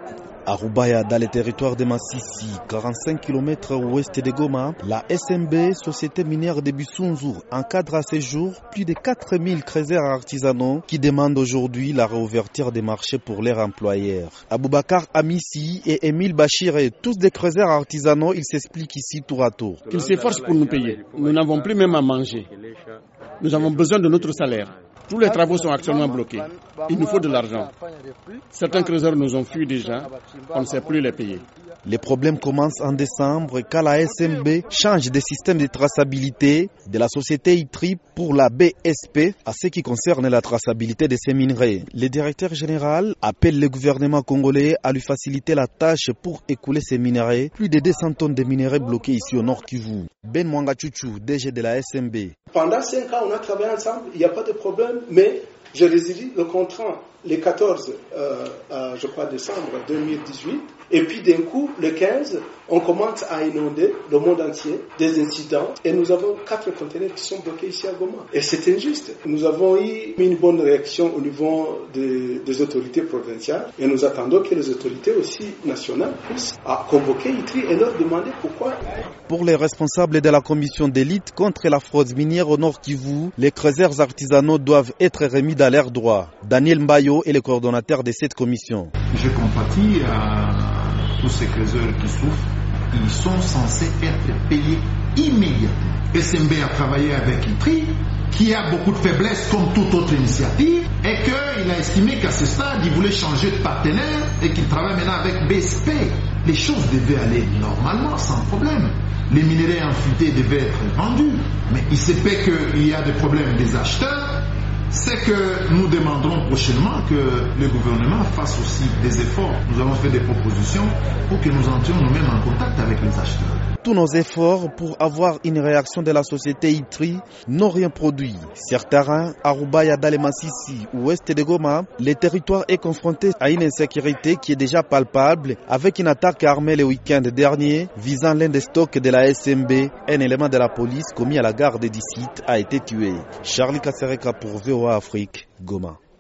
À Roubaïa, dans les territoires de Massissi, 45 km ouest de Goma, la SMB, Société minière de Bissounzour, encadre à ce jour plus de 4000 creuseurs artisanaux qui demandent aujourd'hui la réouverture des marchés pour leurs employeurs. Aboubakar Amissi et Émile Bachir, tous des creuseurs artisanaux, ils s'expliquent ici tour à tour. Qu'ils s'efforcent pour nous payer. Nous n'avons plus même à manger. Nous avons besoin de notre salaire. Tous les travaux sont actuellement bloqués. Il nous faut de l'argent. Certains creuseurs nous ont fui déjà. On ne sait plus les payer. Les problèmes commencent en décembre quand la SMB change de système de traçabilité de la société ITRI pour la BSP à ce qui concerne la traçabilité de ces minerais. Le directeur général appelle le gouvernement congolais à lui faciliter la tâche pour écouler ces minerais. Plus de 200 tonnes de minerais bloqués ici au Nord Kivu. Ben Mwanga Chuchu, DG de la SMB. Pendant 5 ans, on a travaillé ensemble, il n'y a pas de problème, mais je résilie le contrat le 14, je crois, décembre 2018. Et puis d'un coup, le 15, on commence à inonder le monde entier des incidents. Et nous avons 4 conteneurs qui sont bloqués ici à Goma. Et c'est injuste. Nous avons eu une bonne réaction au niveau des autorités provinciales. Et nous attendons que les autorités aussi nationales puissent convoquer ITRI et leur demander pourquoi. Pour les responsables de la commission d'élite contre la fraude minière au Nord Kivu, les creuseurs artisanaux doivent être remis dans leurs droits. Daniel Mbayo est le coordonnateur de cette commission. Je compatis à tous ces creuseurs qui souffrent. Ils sont censés être payés immédiatement. SMB a travaillé avec ITRI, qui a beaucoup de faiblesses comme toute autre initiative, et qu'il a estimé qu'à ce stade, il voulait changer de partenaire et qu'il travaille maintenant avec BSP. Les choses devaient aller normalement, sans problème. Les minerais amputés devaient être vendus, mais il se peut qu'il y a des problèmes des acheteurs. C'est que nous demanderons prochainement que le gouvernement fasse aussi des efforts. Nous avons fait des propositions pour que nous entrions nous-mêmes en contact avec les acheteurs. Tous nos efforts pour avoir une réaction de la société ITRI n'ont rien produit. Sur terrain, à Roubaïa, dans les Massissi, ouest de Goma, le territoire est confronté à une insécurité qui est déjà palpable avec une attaque armée le week-end dernier visant l'un des stocks de la SMB. Un élément de la police commis à la gare de Dicite a été tué. Charlie Kassereka pour VOA Afrique, Goma.